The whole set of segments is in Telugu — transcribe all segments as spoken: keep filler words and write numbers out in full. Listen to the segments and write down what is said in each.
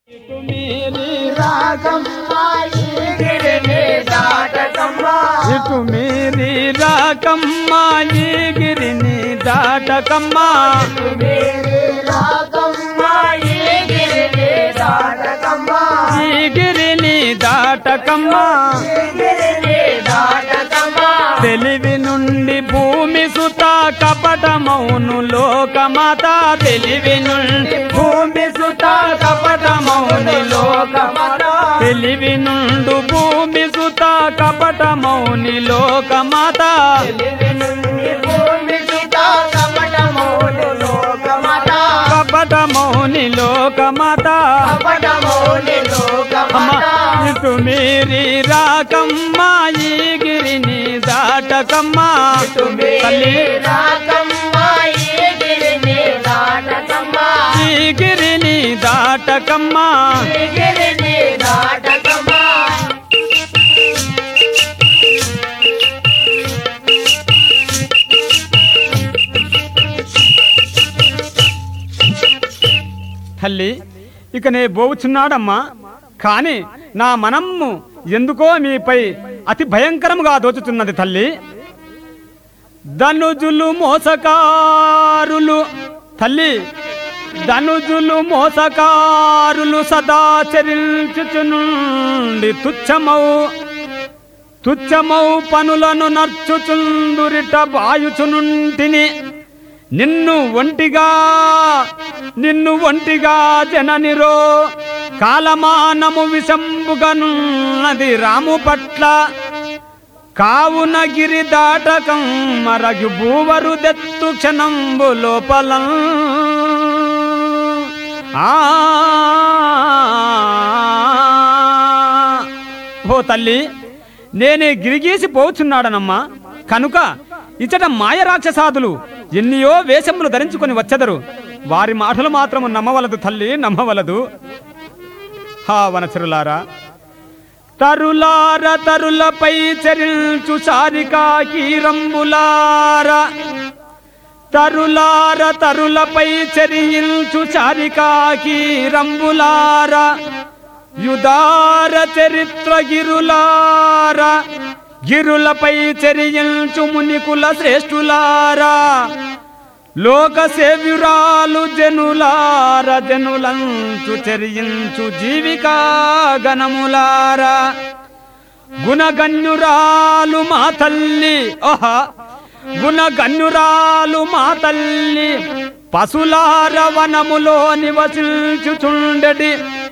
ఇటు మీరి రాకమ్మా ఈ గిరిని దాటకమ్మా, ఇటు మీరి రాకమ్మా ఈ గిరిని దాటకమ్మా, ఇటు మీరి రాకమ్మా ఈ గిరిని దాటకమ్మా, ఈ గిరిని దాటకమ్మా, ఈ గిరిని దాటకమ్మా. తెలివి నుండి భూమి సుత కపటమౌను లోకమాత, తెలివి నుండి భూమి సుత కపటమౌని లోకమాత, తెలివి నుండు భూమి సుత కపటమౌని లోకమాత, తెలివి నుండి భూమి సుత కపటమౌని లోకమాత, కపటమౌని లోకమాత, కపటమౌని లోకమాత. ఇటు మీరి రాకమ్మా ఈ గిరిని దాటకమ్మా, ఇటు మీరి రాకమ్మా ఈ గిరిని దాటకమ్మా, ఈ గిరిని దాటకమ్మా, ఈ గిరిని దాటకమ్మా. తల్లి ఇక నే బోవుచున్నాడమ్మా, కాని నా మనమ్ము ఎందుకో మీపై అతి భయంకరముగా దోచుతున్నది తల్లి. ధనుజులు మోసకారులు తల్లి, ధనుజులు మోసకారులు సదా చరించుచునుండి తుచ్చమౌ తుచ్చమౌ పనులను నర్చుచుందురిట బాయుచునుంటిని, నిన్ను ఒంటిగా నిన్ను ఒంటిగా జననిరో కాలమానము విషంబుగనున్నది రాము పట్ల, కావున గిరి దాటకం మరగు భూవరు దెత్తు క్షణంబు లోపల. ఓ తల్లి, నేనే గిరిగీసి పోచున్నాడనమ్మా, కనుక ఇచ్చట మాయ రాక్షసాదులు ఎన్నియో వేషములు ధరించుకొని వచ్చెదరు, వారి మాటలు మాత్రము నమ్మవలదు తల్లి, నమ్మవలదు. హా వనచరులారా, తరులార తరులపై చరించు సారికా కీరంబులార, తరులార తరులపై చరించు సారికా కీరంబులార, యుదార చరిత్ర గిరులార, గిరులపై చరించు మునికుల శ్రేష్ఠులారా, లోక సేవ్యురాలు జనులార, జనులంచు చరించు జీవికా గణములారా, గుణగణ్యురాలు మా తల్లి, ఓహా గుణగణ్యురాలు మా తల్లి, పశులార వనములో నివసించుచుండెడి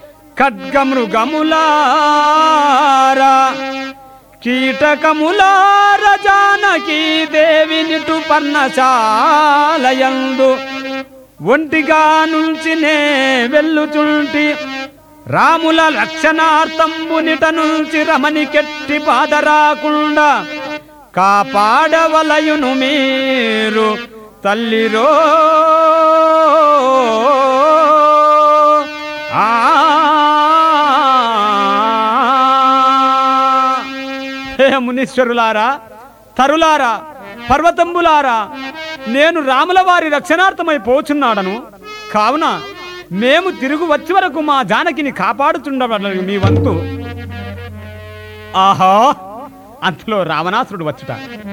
ఖడ్గమృగములారా, కీటకములార జానకీ దేవినిటు పర్ణశాలయందు ఒంటిగా నుంచి నే వెళ్ళుచుంటి, రాముల రక్షణార్థంబునిట నుంచి రమణి కెట్టి బాధ రాకుండా కాపాడవలయును మీరు తల్లిరో. ఆ మునీశ్వరులారా, తరులారా, పర్వతంబులారా, నేను రాముల వారి రక్షణార్థమై పోచున్నాడను, కావున మేము తిరుగు వచ్చి వరకు మా జానకిని కాపాడుతుండవలెను మీ వంతు. ఆహా, అంతలో రావణాసురుడు వచ్చుట.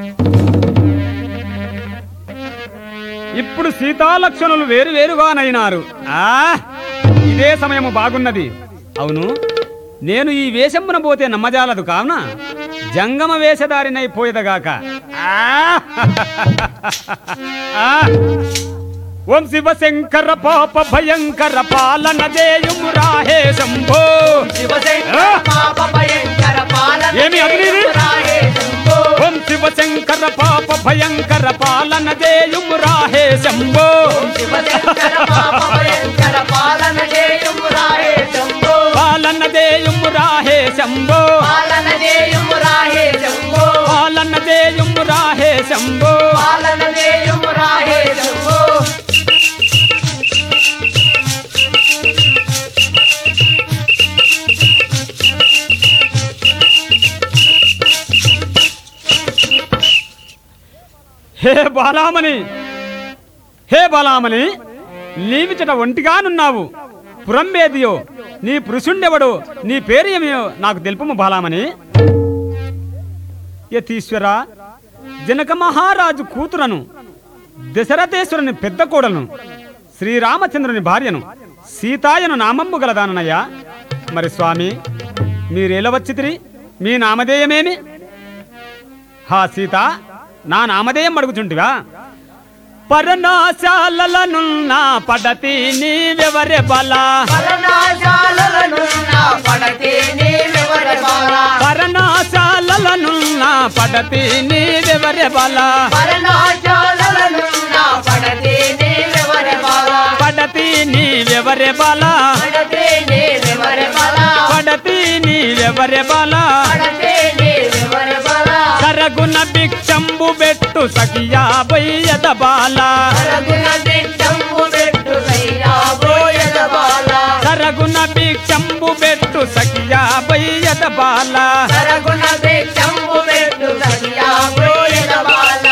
ఇప్పుడు సీతాలక్ష్మణులు వేరు వేరుగానైనారు. ఆ ఇదే సమయము బాగున్నది. అవును, నేను ఈ వేషమున పోతే నమ్మజాలదు, కావున జంగమ వేషధారినై పోయేదగాక. ఓం శివ శంకర పాప భయంకర పాలన జేయుము రాహే శంభో, ఏమి అగ్నిది? ఓం శివ శంకర పాప భయంకర పాలన జేయుము రాహే శంభో, పాలన జేయుము రాహే శంభో, పాలన జేయుము రాహే శంభో, పాలన జేయుము రాహే శంభో, పాలన జేయుము రాహే శంభో, పాలన జేయుము రాహే శంభో. హే బాలామణి, హే బాలామణి, నీవిచట ఒంటిగానున్నావు. పురంబేదియో నీ పురుషుండెవడు, నీ పేరు ఏమో నాకు తెలుపుము బాలామణి. యతీశ్వర, జనక మహారాజు కూతురను, దశరథేశ్వరుని పెద్ద కోడలను, శ్రీరామచంద్రుని భార్యను, సీతాయను నామమ్ము గలదానయ్యా. మరి స్వామి, మీరేలా వచ్చితిరి? మీ నామధేయమేమి? హా సీత, నా నామధేయం అడుగుచుంటివా? పరనాశాలనున్న పడతి నీవెవరె బల, పరనాశాలనున్న పడతి నీవెవరె బల, పరనాశాలనున్న పడతి నీవెవరె బల, పరనాశాలనున్న పడతి నీవెవరె బల, పడతి నీవెవరె బల, పడతి నీవెవరె బల, పడతి నీవెవరె బల, పడతి నీవెవరె బల, సరగుణ భిక్షంబు బెట్టు సఖియా బయ్యద బాల, సరగుణ భిక్షంబు బెట్టు సఖియా బయ్యద బాల, సరగుణ భిక్షంబు బెట్టు సఖియా బయ్యద బాల, సరగుణ భిక్షంబు బెట్టు సఖియా బయ్యద బాల.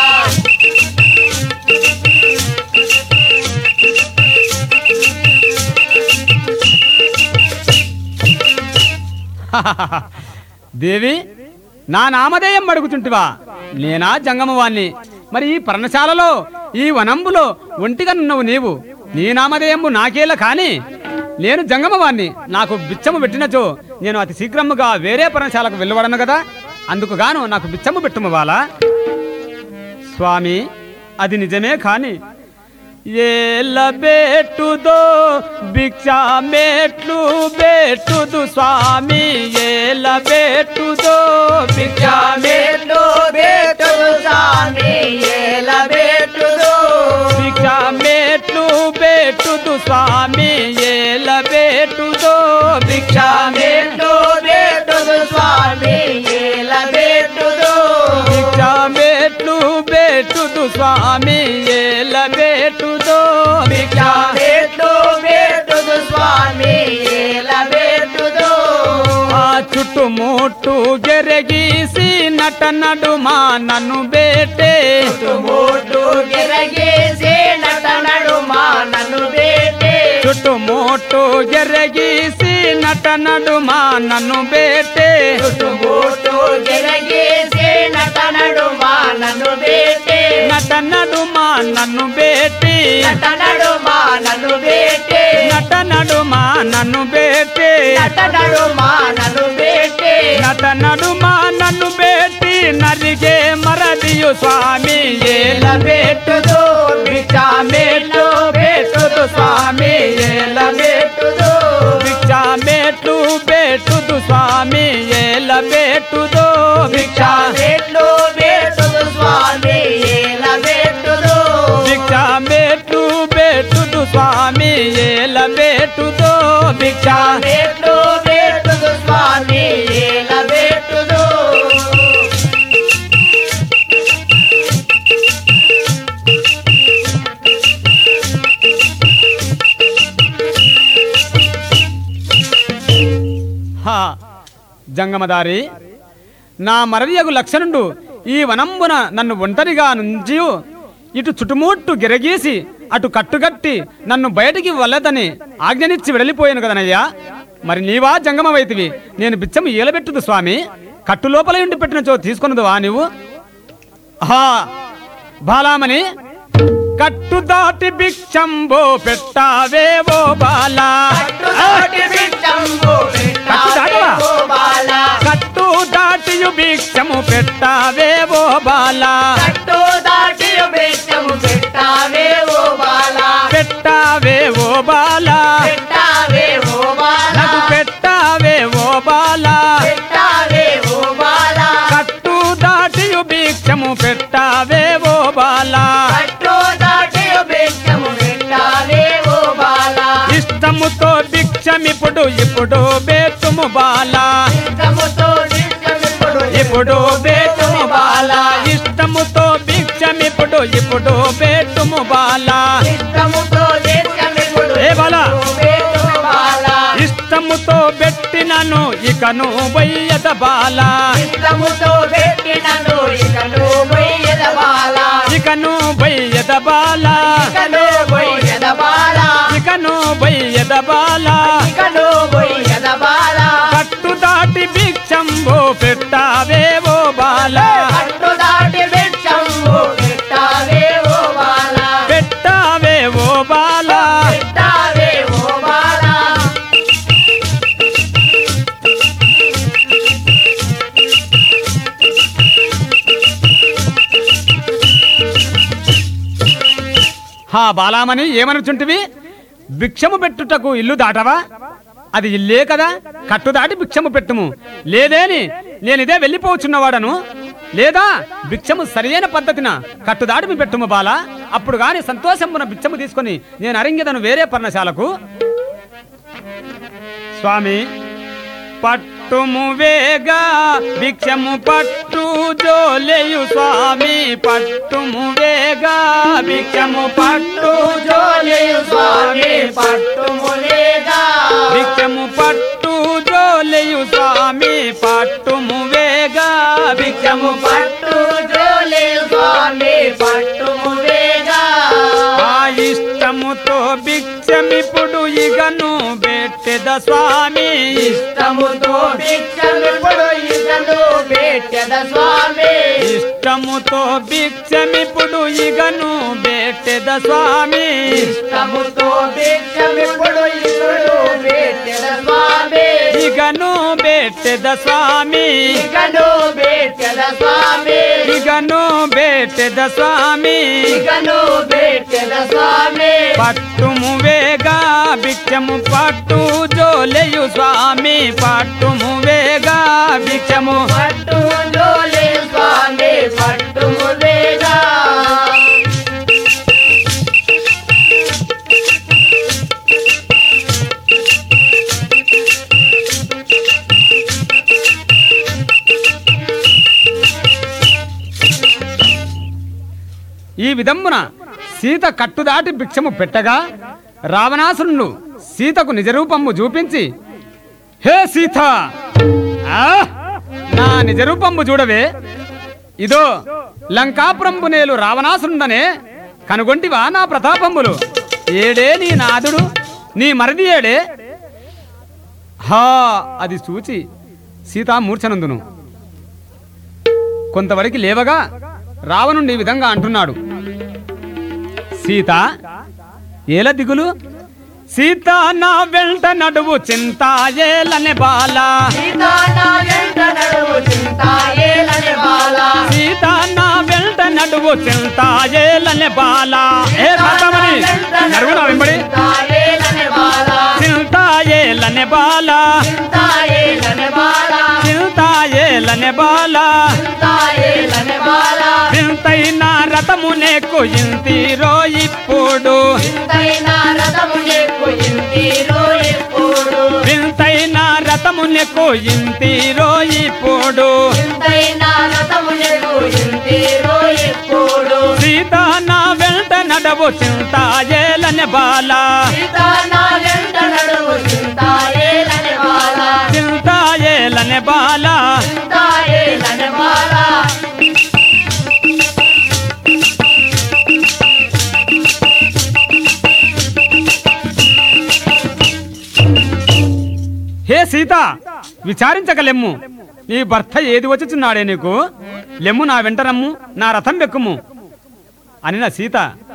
దేవి, నా నామధేయం అడుగుచుంటివా? నేనా జంగమవాణ్ణి. మరి ఈ పర్ణశాలలో, ఈ వనంబులో ఒంటిగా నువ్వు నీవు, నీ నామధేయంబు నాకేలా కాని నేను జంగమవాణ్ణి. నాకు బిచ్చము పెట్టినచో నేను అతి శీఘ్రముగా వేరే పర్ణశాలకు వెళ్ళవడను కదా, అందుకుగాను నాకు బిచ్చము పెట్టుము వాలా. స్వామి, అది నిజమే కాని ఏల బేటుదో భిక్షా మెట్లు బేటుదు స్వామి, ఏల బేటుదో భిక్షా మెట్లు బేటుదు స్వామి, ఏల బేటుదో భిక్షా మెట్లు బేటుదు స్వామి, ఏల బేటుదో భిక్షా మెట్లు బేటుదు స్వామి, ఏల బేటుదో భిక్షా మెట్లు బేటుదు స్వామి, ఏల బేటుదో భిక్షా మెట్లు బేటుదు స్వామి, ఏల బేటుదో. ఆ చుట్టుముట్టు గెరగీసి నట నడుమా నన్ను బేటే, చుట్టుముట్టు గెరగీసి నట నడుమా నన్ను బేటే, చుట్టుముట్టు గెరగీసి నట నడుమా నన్ను బేటే, చుట్టుముట్టు గెరగీసి నట నడుమా నన్ను బేటే, నట నడుమా నన్ను బేటి, నట నడుమా నన్ను బేటే, నట నడుమా నన్ను బేటి, నట నడుమా నన్ను బేటే, నట నడుమా నన్ను బేటి నరిగే మరదియు స్వామి, ఏల బేటుదో భిక్షా మెట్లు బేటుదు స్వామి, ఏల బేటుదో భిక్షా మెట్లు బేటుదు స్వామి, ఏల బేటుదో భిక్షా మెట్లు బేటుదు స్వామి, ఏల బేటుదో భిక్షా మెట్లు బేటుదు స్వామి, ఏల బేటుదో భిక్షా మెట్లు బేటుదు స్వామి, ఏల బేటుదో. హా జంగమదారి, నా మరవియగు లక్షణుండు ఈ వనంబున నన్ను ఒంటరిగా నుంచి ఇటు చుట్టుముట్టు గిరగీసి అటు కట్టుగట్టి నన్ను బయటికి వల్లదని ఆజ్ఞనిచ్చి వెడలిపోయాను కదనయ్యా. మరి నీవా జంగమవైతివి, నేను బిచ్చము ఏలబెట్టుదు స్వామి, కట్టు లోపల ఉండి పెట్టినచో తీసుకొనదువా నీవు? హా బాలామణి, కట్టు దాటి భిక్షంబో పెట్టావేవో బాలా, కట్టుదాటి భిక్షంబు పెట్టావేవో బాలా, కట్టు దాటియు భిక్షము పెట్టావేవో బాలా, కట్టు దాటి భిక్షము పెట్టావేవో బాలా, పెట్టావేవో బాలా, పెట్టావేవో బాలా, నాకు పెట్టావేవో బాలా, పెట్టావేవో బాలా, కట్టు దాటియు భిక్షము పెట్టావేవో బాలా, కట్టు దాటి భిక్షము పెట్టావేవో బాలా, ఇష్టముతో భిక్షమిప్పుడు ఇప్పుడు బేతుము బాలా, ఇష్టముతో భిక్షమిప్పుడు ఇప్పుడు బేతుము బాలా, ఇష్టముతో భిక్షమిప్పుడు ఇప్పుడు బేతుము బాలా, ఇష్టముతో భిక్షమిప్పుడు ఏ బాలా, బేతుము బాలా, ఇష్టముతో పెట్టినను ఇకను బయ్యద బాలా, ఇష్టముతో పెట్టినను ఇకను బయ్యద బాలా, ఇకను బయ్యద బాలా, ఇకను బయ్యద బాలా, ఇకను బయ్యద బాలా, ఇకను బయ్యద భిక్షంబో పెట్టావే ఓ బాల కట్టు దాటి భిక్షంబు పెట్టావే ఓ బాల పెట్టావే ఓ బాల పెట్టావే ఓ బాల హా బాలామణి ఏమనుచుంటివి? భిక్షము పెట్టుటకు ఇల్లు దాటవా? అది ఇల్లే కదా, కట్టు దాటి భిక్షము పెట్టుము. లేదేని నేనిదే వెళ్ళిపోవచ్చున్నవాడను. లేదా భిక్షము సరియైన పద్ధతిన కట్టుదాటి పెట్టుము బాల. అప్పుడు గాని సంతోషమున భిక్షము తీసుకొని నేను అరింగెదను వేరే పర్ణశాలకు. స్వామి పట్టుము వేగా భిక్షము పట్టు జోలేయు స్వామి పట్టుము వేగా భిక్షము పట్టు జోలేయు స్వామి పట్టుము వేగా భిక్షము పట్టు జోలేయు స్వామి పట్టుము వేగా భిక్షము పట్టు జోలేయు స్వామి పట్టుము వేగా ఆ ఇష్టముతో భిక్షమిప్పుడు ఇగను పెట్టెద స్వామి ఇష్టముతో భిక్షమిప్పుడు ఇగను పెట్టెద స్వామి ఇష్టముతో భిక్షమిప్పుడు ఇగను పెట్టెద స్వామి ఇష్టముతో భిక్షమిప్పుడు ఇగను పెట్టెద స్వామి ఇగను పెట్టెద స్వామి ఇగను పెట్టెద స్వామి ఇగను పెట్టెద స్వామి ఇగను పెట్టెద స్వామి పట్టుము వేగా భిక్షము పట్టు జోలేయు స్వామి పట్టుము వేగా భిక్షము పట్టు జోలేయు స్వామి పట్టుము వేగా ఈ విధమున సీత కట్టుదాటి భిక్షము పెట్టగా రావణాసురుడు సీతకు నిజరూపము చూపించి, హే సీత, ఆ నా నిజరూపము చూడవే, ఇదో లంకాపురంబు నేలు రావణాసురుడనే కనుగొంటివా నా ప్రతాపములు? ఏడే నీ నాదుడు, నీ మరిది ఏడే? హా అది చూచి సీత మూర్ఛనందును. కొంతవరకు లేవగా రావణుండి ఈ విధంగా అంటున్నాడు, సీత ఏల దిగులు, సీత నా వెంట నడువు చింతాయేలనే బాల సీత నా వెంట నడువు చింతాయేలనే బాల సీత నా వెంట నడువు చింతాయేలనే బాల ఏ రామని నడువునా వెంబడి చింతాయేలనే బాల చింతాయేలనే బాల చింతాయేలనే బాల చింతాయేలనే బాల చింతాయేలనే బాల వింతైన రథమునే కొయింతిరో ఇప్పుడు వింతైన రథమునే కొయింతిరో ఇప్పుడు వింతైన రథమునే కొయింతిరో ఇప్పుడు వింతైన రథమునే కొయింతిరో ఇప్పుడు సీత నా వెంట నడవు చింతాయేలనే బాల సీత నా వెంట నడువు చింతాయేలనే బాల చింతాయేలనే బాల చింతాయేలనే బాల హే సీత విచారించక లెమ్ము, నీ భర్త ఏది వచ్చుచున్నాడే నీకు? లెమ్ము నా వెంట రమ్ము, నా రథం ఎక్కుము అనిన సీత,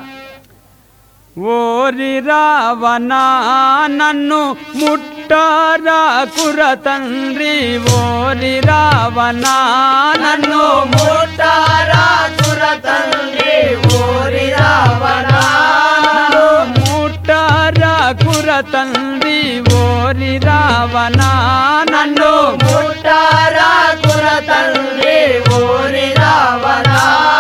ఓరి రావణా నన్ను ముట్టారా కుర తండ్రి, ఓరి రావణా నన్ను ముట్టారా కుర తండ్రి, ఓరి రావణా ముట్టారా కుర తండ్రి, ఓరి రావణా నన్ను ముట్టారా కుర తండ్రి, ఓరి రావణా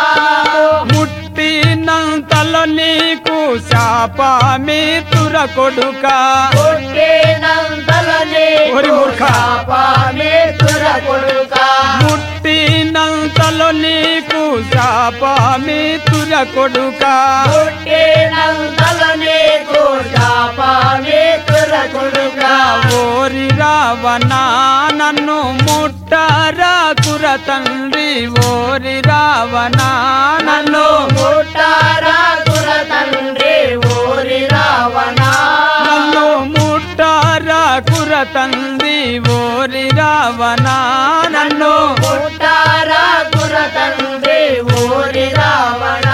ముట్టినంతలో నీకు శాపమే తుర కొడుక ముట్టినంతలో ఓరి మూర్ఖ. శాపమే తుర కొడుక ముట్టినంతలో నీకు శాపమే తుర కొడుక ముట్టినంతలో నీకు శాపమే తుర కొడుక ఓరి రావణా నన్ను ముట్టారా కుర తండ్రి, ఓరి రావణా నన్ను ముట్టారా కుర తండ్రి, ఓరి రావణా నన్ను ముట్టారా కుర కురతంది ఓరి రావణ నన్ను పుట్టారా కురతంది ఓరి రావణ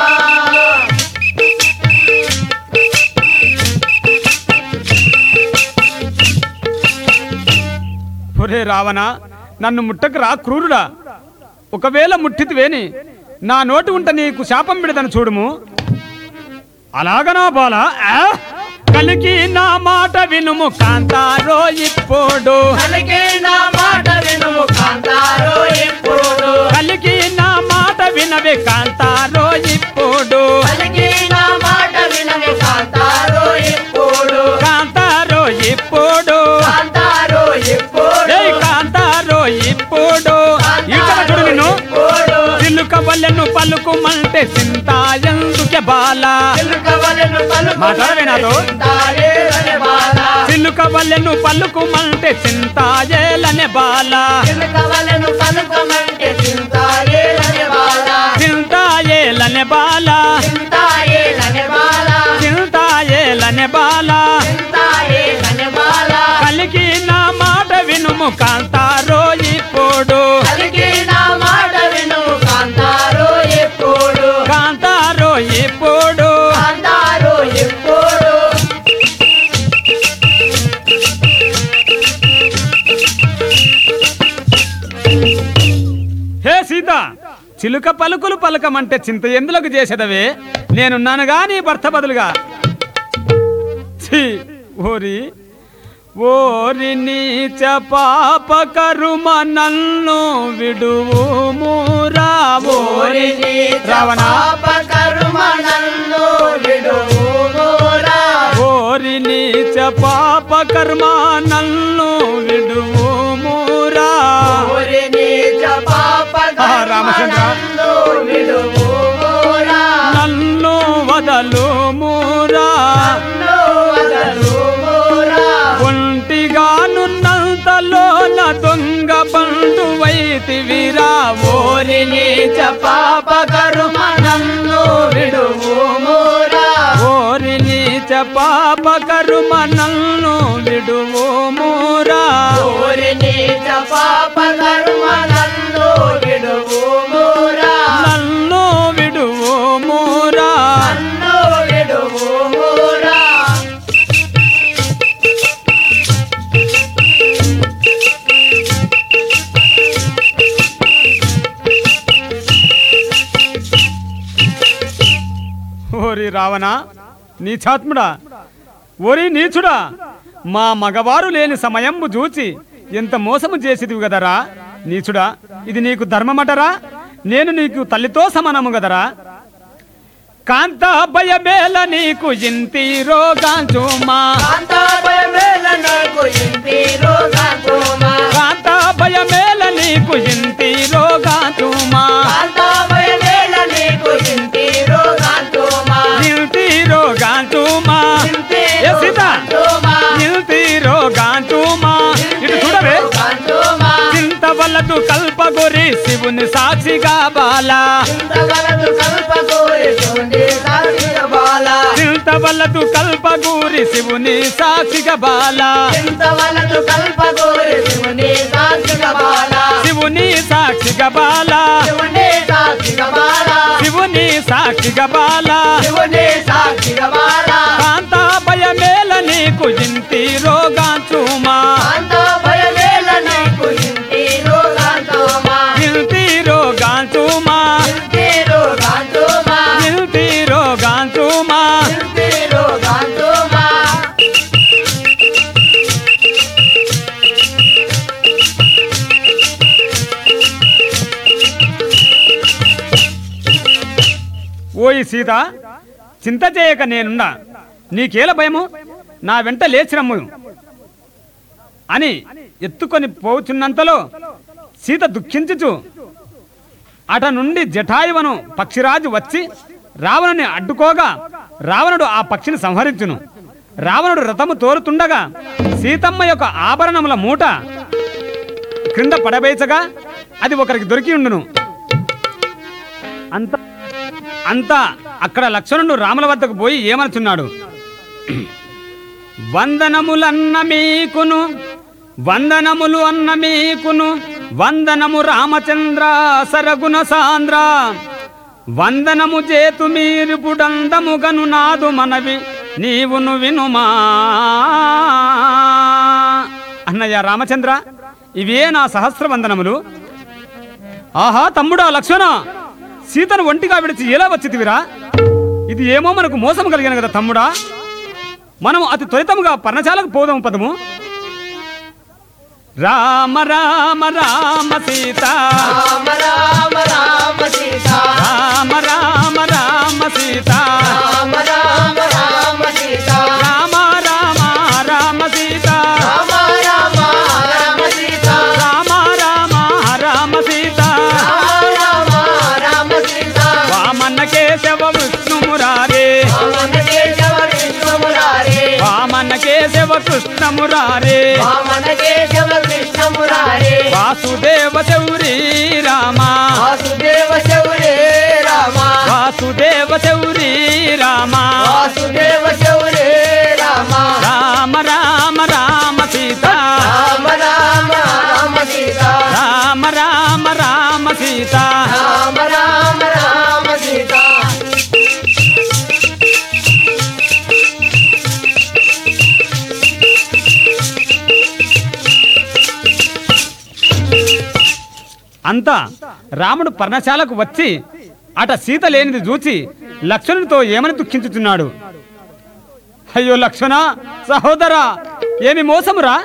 ఒరే రావణ నన్ను ముట్టకురా క్రూరుడా ఒకవేళ ముట్టితివేని నా నోటి ఉంట నీకు శాపం విడదను చూడుము అలాగనా బాల కలికి నా మాట వినుము కాంతారో ఇప్పుడు కలికి నా మాట వినుము కాంతారో ఇప్పుడు కలికి నా మాట వినవే కాంతారో ఇప్పుడు కలికి నా మాట వినవే కాంతారో ఇప్పుడు కాంతారో ఇప్పుడు కాంతారో ఇప్పుడు కాంతారో ఇప్పుడు ఇక్కడ చూడు నిన్ను చిలుక వల్లెను పలుకుమంటే చింత ఎందుకే బాల మాట్లాడవే నాతో చిలుక వల్లెను పలుకుమంటే చింత ఏలనే బాల చింత ఏలనే బాల చింత ఏలనే బాల కలికి నా మాట వినుము కాంతారో ఇప్పుడు కాంతారో ఇప్పుడు హే సీత చిలుక పలుకులు పలకమంటే చింత ఎందులకు చేసేదవే నేనున్నానుగా నీ భర్త బదులుగా ఛీ ఓరి ఓరి నీచ పాప కరుమ నన్ను విడువు మూరా ఓరి రావణ ఓరి నీచ పాప కర్మ నన్ను విడువు మూరా రామచంద్ర నన్ను వదలు మూరా ఒంటిగానున్నంతలోన దొంగ బండు వైతివిరా ఓరి నీచ పాప కర్మ నన్ను విడువు మూరా ఓరి నీచ పాప కర్మ నన్ను విడువు మూరా ఓరి నీచ పాప కర్మ నన్ను విడువు మూరా నన్ను విడువు మూరా నన్ను విడువు మూరా ఓరి రావణ నీచాత్ముడా ఓరి నీచుడా మా మగవారు లేని సమయంబు చూచి ఎంత మోసము చేసిదివి గదరా నీచుడా ఇది నీకు ధర్మమటరా నేను నీకు తల్లితో సమానము గదరా కాంత భయమేల నీకు ఇంతి రోగాంచుమా కాంత భయమేల నీకు ఇంటి రోగాంచుమా కాంత భయమేల నీకు ఇంతి రోగాంచుమా కాంత భయమేల నీకు ఇంటి రోగాంచుమా ఇంటి రోగాంచుమా ఏ సీత ఇంటి రోగాంచుమా ఇటు చూడవే చింత వల్లదు కల్పగొరి శివుని సాక్షిగా బాల చింత వల్లదు కల్పగూరి శివుని సాక్షిగా బాల శివుని సాక్షిగా బాల శివుని సాక్షిగా బాల కాంత భయమేల నీకు ఇంటి రోగాంచుమా ఇంటి రోగాంచుమా ఇంటి రోగాంచుమా ఓయి సీత చింత చేయక నేనున్నా నీకేల భయము నా వెంట లేచిరమ్ము అని ఎత్తుకొని పోచున్నంతలో సీత దుఃఖించుచు అట నుండి జటాయువను పక్షిరాజు వచ్చి రావణుని అడ్డుకోగా రావణుడు ఆ పక్షిని సంహరించును రావణుడు రథము తోరుతుండగా సీతమ్మ యొక్క ఆభరణముల మూట క్రింద పడవేచగా అది ఒకరికి దొరికి ఉండును అంత అంతా అక్కడ లక్ష్మణుడు రాముల వద్దకు పోయి ఏమనుచున్నాడు వందనములన్న మీకును వందనములు అన్న మీకును వందనము రామచంద్ర సరగుణ సాంద్ర వందనము చేతు మీరు పుడందముగను నాదు మనవి నీవును వినుమా. అన్నయ్య రామచంద్ర, ఇవే నా సహస్ర వందనములు. ఆహా తమ్ముడా లక్ష్మణ, సీతను ఒంటిగా విడిచి ఎలా వచ్చితివిరా? ఇది ఏమో మనకు మోసం కలిగిన కదా తమ్ముడా. మనం అతి త్వరితముగా పర్ణశాలకు పోదాము పదము. రామ రామ రామ సీత రామ రామ రామ సీత రామ రామ రామ సీత రామ రామ రామ సీత రామ రామ రామ సీత రామ రామ రామ సీత రామ రామ రామ సీత రామ రామ సీత వామన్న కేశవ విష్ణు మురారే వామన కేశవ విష్ణు మురారే వామన్న కేశవ కృష్ణ మురారే వామన కేశవ కృష్ణ మురారే వాసుదేవ చౌరీ రామ వాసుదేవ శౌరే రామ వాసుదేవ చౌరీ రామ వాసుదేవ శౌరే రామ రామ రామ రామ సీత రామ రామ రామ సీత రామ రామ రామ సీత రామ రామ రామ సీత అంతా రాముడు పర్ణశాలకు వచ్చి అట సీత లేనిది చూచి లక్ష్మణునితో ఏమని దుఃఖించుతున్నాడు. అయ్యో లక్ష్మణ సహోదరా, ఏమి మోసమురా?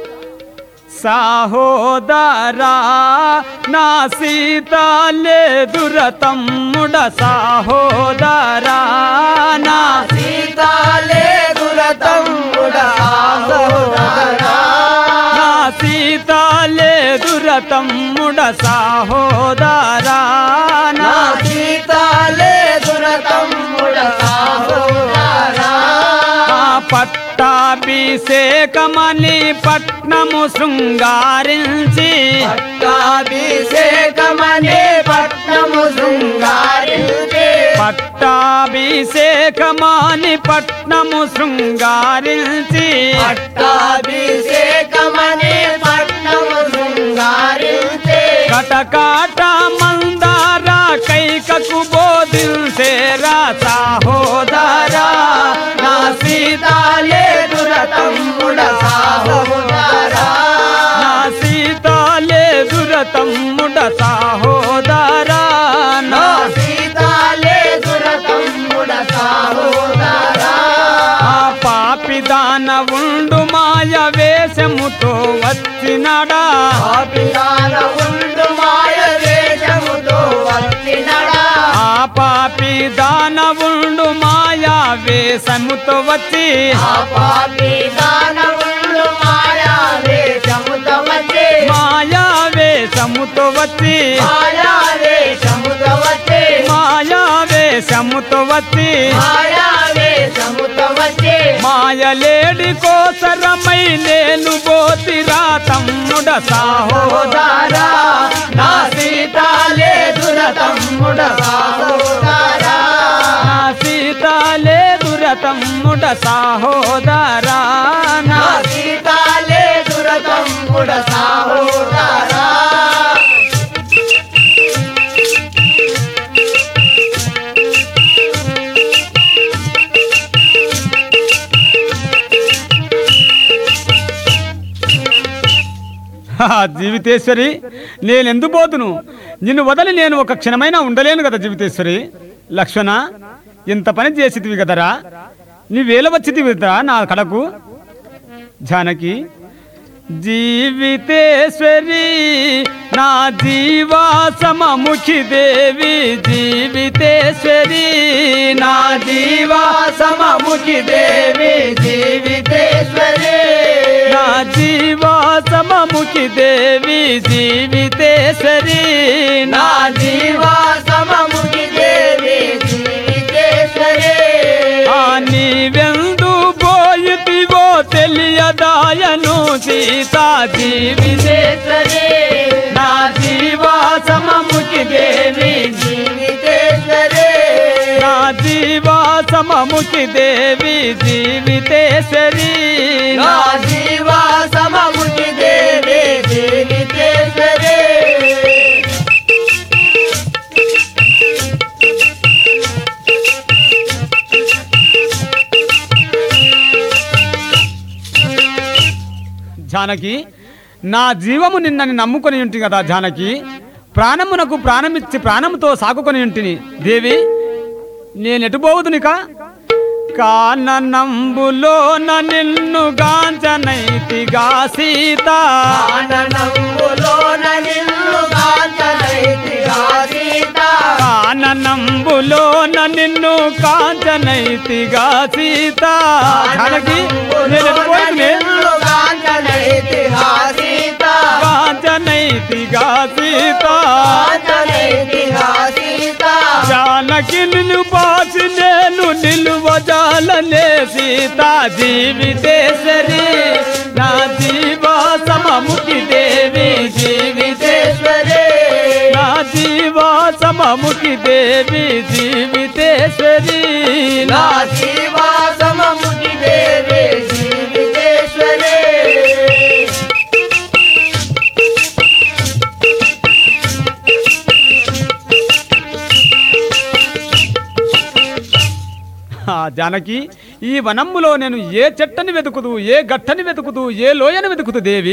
సహోదరా నా సీత లేదుర తమ్ముడ సహోదరా నా సీత లేదుర తమ్ముడ సహోదరా నా సీత లేదుర తమ్ముడ సహోదరా నా సీత లేదుర తమ్ముడ సహోదరా పట్టాభిషేకమని పట్నము శృంగారించి పట్టాభిషేకమనే పట్నము శృంగారించి పట్టాభిషేకమని పట్నము శృంగారించి పట్టాభిషేకమనే పట్నము శృంగారించి కటకాట మందార కైకకు బోధించేరా సహోదరా నా సీత లేదుర తమ్ముడ సహోదరా నా సీత లేదుర తమ్ముడ సహోదరా నా నా సీత లేదుర తమ్ముడ సహోదరా ఆ పాపి దాన ఉండు మాయ వేషముతో వచ్చినడా పాపిదాన ఉండు మాయ వేషముతో వచ్చినడా ఆ పాపి దాన ఉండు మాయా వేషముతో వచ్చి ఆ పాపిదాన ఉండు మాయా వేషముతో వచ్చి మాయా వేషముతో వచ్చి మాయా వేషముతో వచ్చి మాయా వేషముతో వచ్చి మాయా వేషముతో వచ్చి మాయలేడి కోసరమై నేను పోతిరా తమ్ముడ సహోదరా నా సీత లేదుర తమ్ముడ సహోదరా నా సీత లేదుర తమ్ముడ సహోదరా నా సీత లేదుర తమ్ముడ సహోదరా జీవితేశ్వరి, నేనెందు పోతును? నిన్ను వదలి నేను ఒక క్షణమైనా ఉండలేను కదా జీవితేశ్వరి. లక్ష్మణ, ఇంత పని చేసితివి కదరా, నీవేళ వచ్చితివి కదరా నా కడకు. జానకి, జీవితేశ్వరి నా జీవాసమముఖి దేవి జీవితేశ్వరి నా జీవాసమముఖి దేవి జీవితేశ్వరి నా జీవాసమముఖి దేవి జీవితేశ్వరి నా జీవాసమముఖి దేవి జీవితేశ్వరి ఆ నీవెందు పోయితివో తెలియదాయను సీతా జీవితేశ్వరి నా జీవాసమముఖి దేవి జీవితేశ్వరి నా జీవాస సమముఖి దేవి జీవితేశ్వరి నా జీవ సమముఖి దేవి జీవితేశ్వరి జానకి నా జీవము నిన్నని నమ్ముకొని ఉంటి కదా జానకి ప్రాణమునకు ప్రాణమిచ్చి ప్రాణముతో సాకుకొని ఉంటిని దేవి నేనెటుపోవుదునిక కాననంబులోన నిన్ను గాంచనైతిగా సీత కాననంబులోన నిన్ను గాంచనైతిగా సీత కాననంబులోన నిన్ను కాంచనైతిగా సీత జానకి నేనెటుపోవుదునే గాంచనైతిగా సీత కాంచనైతిగా సీత గాంచనైతిగా సీత జానకి నిన్ను పాసి నేను నిలువజాలనే సీత జీవితేశ్వరి నా జీవ సమముఖి దేవి జీవితేశ్వరి నా జీవ సమముఖి దేవి జీవితేశ్వరి నా జీవ సమముఖి దేవి జీవితేశ్వరి జానకి ఈ వనమ్ములో నేను ఏ చెట్టని వెతుకుతూ ఏ గట్టని వెతుకుతూ ఏ లోయని వెతుకుతూ దేవి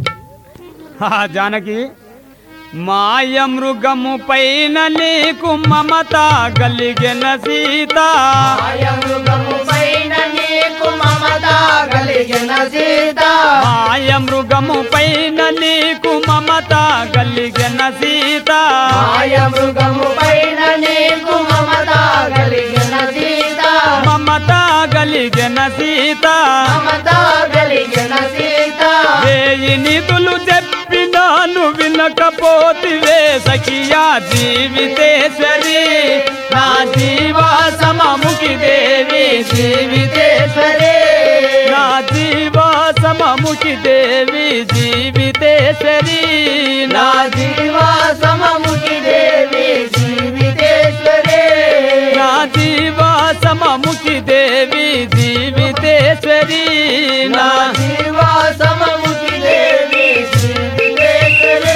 జానకి మాయ మృగము పైన నీకు మమత గలిగిన సీత మాయ మృగము పైన నీకు మమత గలిగిన సీత మాయ మృగము పైన నీకు మమత గలిగిన సీత మాయ మృగము పైన నీకు మమత గలిగిన సీత మమత గలిగిన సీత మమత గలిగిన సీత వేయి నిధులు చెప్పినాను వినకపోతివే సఖియా జీవితేశ్వరి నా జీవ సమముఖి దేవి జీవితేశ్వరి నా జీవ సమముఖి దేవి జీవితేశ్వరి నా జీవ సమముఖి దేవి జీవితేశ్వరి నా జీవ సమముఖి దేవి జీవితేశ్వరి నా జీవ సమముఖి దేవి జీవితేశ్వరి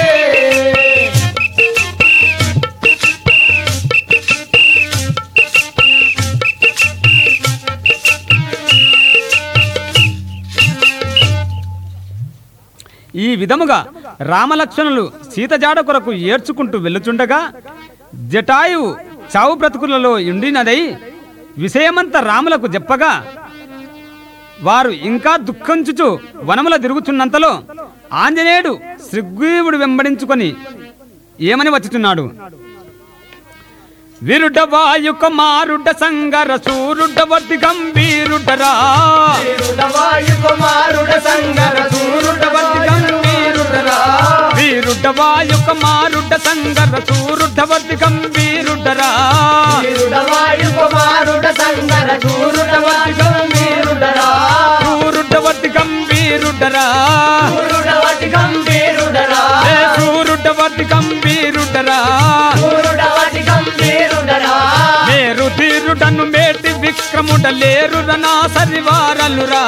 ఈ విధముగా రామలక్ష్మణులు సీతజాడ కొరకు ఏడ్చుకుంటూ వెళ్ళుచుండగా జటాయువు చావు బ్రతుకులలో ఉండినదై విషయమంతా రాములకు చెప్పగా వారు ఇంకా దుఃఖించుచు వనముల తిరుగుచున్నంతలో ఆంజనేయుడు శ్రీగ్రీవుడు వెంబడించుకొని ఏమని వచ్చుచున్నాడు విరుడ వాయు కుమారుడ సంగర సూరుడ వర్తి గంభీరుడరా వీరుడ వాయు కుమారుడ సంగర సూరుడ వర్తి గంభీరుడరా వీరుడ వాయు కుమారుడ సంగర సూరుడ వర్తి గంభీరుడరా వీరుడ వాయు కుమారుడ సంగర సూరుడ వర్తి గంభీరుడరా సూరుడ వర్తి గంభీరుడరా సూరుడ వర్తి గంభీరుడరా ఏ సూరుడ వర్తి గంభీరుడరా సూరుడ వర్తి గంభీరుడరా మేరు తీరుడను మేటి విక్రముడ లేరు రనా సరివారలురా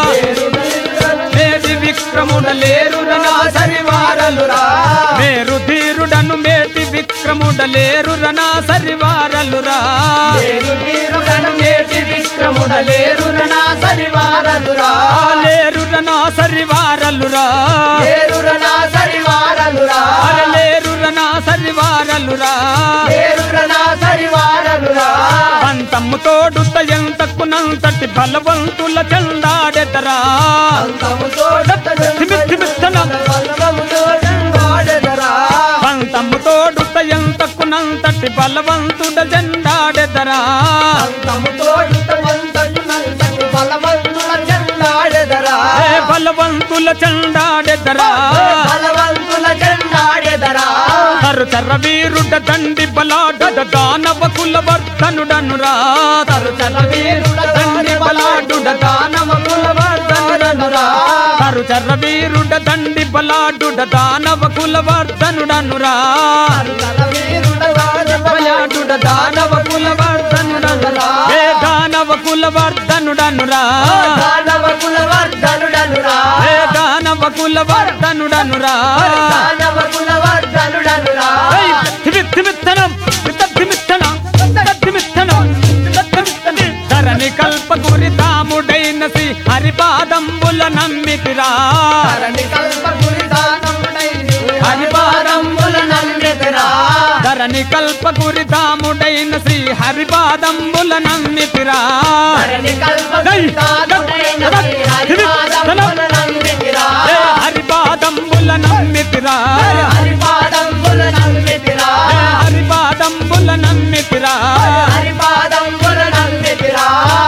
మేటి విక్రముడ లేరు రనా సరివారలురా మేరు ధీరుడను మేటి విక్రముడ లేరు రనా సరివారలురా లేరు వీరుడను మేటి విక్రముడ లేరు రనా సరివారలురా లేరు రనా సరివారలురా లేరు రనా సరివారలురా అరే లేరు రనా సరివారలురా లేరు రనా సరివారలురా పంతమ్ము తోడు ఎంతకునంతటి బలవంతుల చెందాడెదరా అంతముతో తిమిత్తిమిత్తన బలముతో వాడెదరా పంతమ్ము తోడు ఎంతకునంతటి బలవంతుడ చెందాడెదరా అంతముతో అంతటి బలవంతుల చెండాడెదరా ఏ బలవంతుల చెందాడెదరా బలవంతుల చెండాడెదరా తరు చర్ర వీరుడ దండి బలాడద దానవ కుల వర్ధనుడనురా తరు చల వీరుడ దండి బలాడుడ దానవ కులవర్ధనుడనురా తరు చర్ర వీరుడ దండి బలాడుడ దానవ కుల వర్ధనుడనురా తరు చల వీరుడ దానవ బలాడుడ దానవ కుల వర్ధనుడనురా ఏ దాన కులవర్ధనుడనురా దానవ కులవర్ధనుడనురా ఏ దానవ కులవర్ధనుడనురా దానవ కులవర్ధనుడనురా ధిమిత్తనం ధిమిత్తనం ధిమిత్తనం ధరణి కల్పకురి దాముడైన శ్రీ హరిపాదంబుల నమ్మితిరా ధరణి కల్పకురి దానముడైన హరిపాదంబుల నమ్మితిరా ధరణి కల్పకురి దాముడైన శ్రీ హరిపాదంబుల నమ్మితిరా ధరణి కల్పకురి దాముడైన శ్రీ హరిపాదంబుల నమ్మితిరా హరిపాదంబుల నమ్మితిరా హరిపాదంబుల నమ్మితిరా హరిపాదంబుల నమ్మితిరా హరిపాదంబుల నమ్మితిరా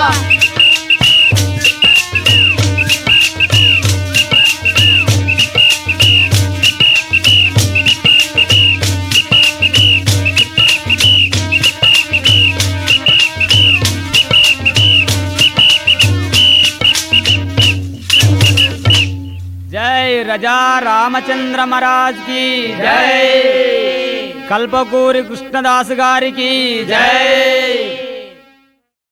जय रजा रामचंद्र महाराज की जय कल्पकूरी कृष्णदास गारी की जय।